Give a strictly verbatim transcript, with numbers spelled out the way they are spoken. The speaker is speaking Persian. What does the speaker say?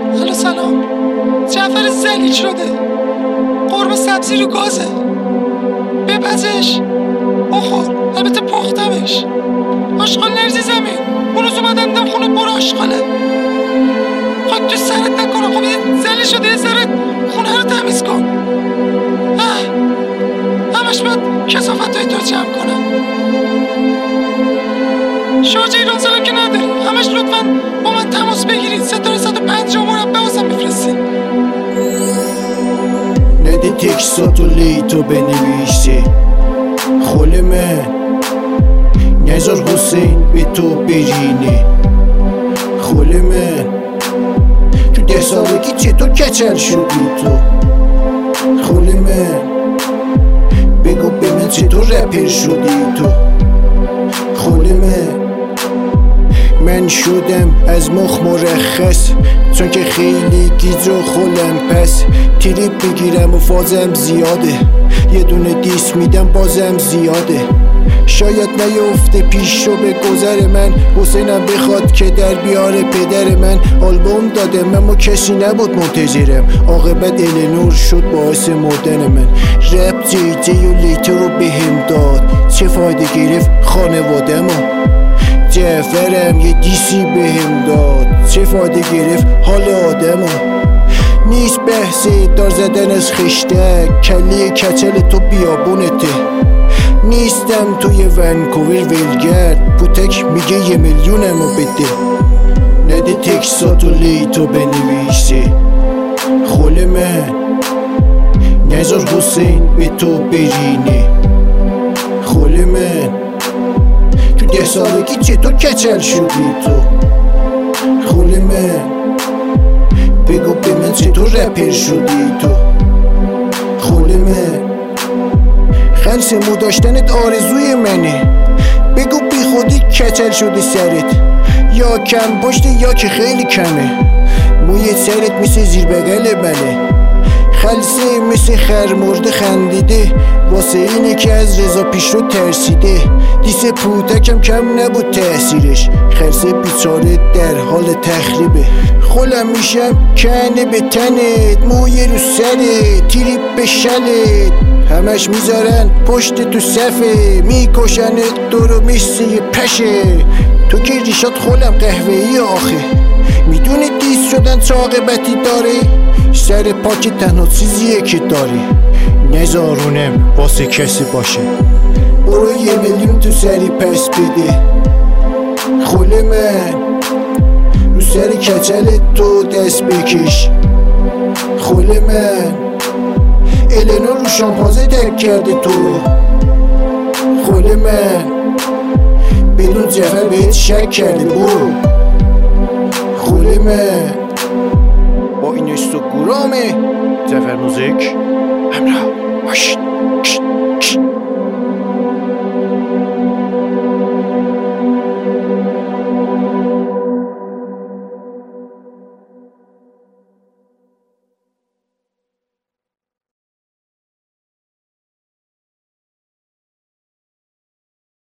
الو سلام. جعفر زلیل شده، قرمه سبزی رو گازه، بپزش بخور، البته پختمش. آشغال نرزی زمین، اون روز اومدم دم خونه برو آشغاله. خاک تو سرت نکنه. خب یه زلیل شده، یه سرت خونه رو تمیز کن. اه همش باید کثافت های تو جمع کنم. شارژ ایران سالا که نداری، همش لطفاً با من تماس بگیرید. ستاره صد و پنجاه مربع واسم میفرستید. نده تکساتو لیتو بنویسی خول من، نزار حسین به تو برینه خول من. تو ده سالگی چطور کچل شدی تو خول من؟ بگو به من چطور رپر شدی تو خول من؟ من شدم از مخ مرخص چون که خیلی گیج و خولم، پس تریپ بگیرم و فازم زیاده، یه دونه دیس میدم بازم زیاده. شاید نیفته پیش رو به گذر من، حسینم بخواد که در بیاره پدر من. آلبوم دادم اما کسی نبود منتظرم، عاقبت النور شد باعث مردن من. رپ جی جی و لیتو رو بهم داد، چه فایده گرفت خانواده‌مو؟ جعفرم یه دیسی بهم داد، چه فایده گرفت حال آدمو؟ نیست بحث دار زدن از خشتک، کلی کچل تو بیابونته. نیستم توی ونکوور ولگرد، پوتک میگه یه میلیونمو بده. نده تکساتو لیتو بنویسی خول من، نزار حسین به تو برینه خول من. تو ده سالگی چطور کچل شدی تو خول من؟ بگو به من چطور رپر شدی تو خول من؟ خلص مو داشتنت آرزوی منه، بگو بی خودی کچل شدی سرت، یا کم پشت یا که خیلی کمه. موی سرت مثل زیر بغل بله، خلصه مثل خرمرده خندیده، واسه اینه که از رضا پیشرو ترسیده. دیس پوتکم کم نبود تأثیرش، خلصه بیچاره در حال تخریبه. خولم میشم کنه به تنت، موی رو سرت، تیریب به شلت، همش میذارن پشت تو صفه، میکشنت دورو مثل یه پشه. تو که ریشات خولم قهوه‌ای آخه، میدونی دیس شدن چه عاقبتی داره؟ سر پاک تنها چیزیه که داری، نزارونم واسه کسی باشه. برو یه میلیون تو سری پس بده خول من، رو سر کچل تو دست بکش خول من. النور رو شامپازه تک کرده تو خول من، بدون جعفر بهت شک کرده برو خول من. با این اینستاگرام جعفر موزیک همراه باشید.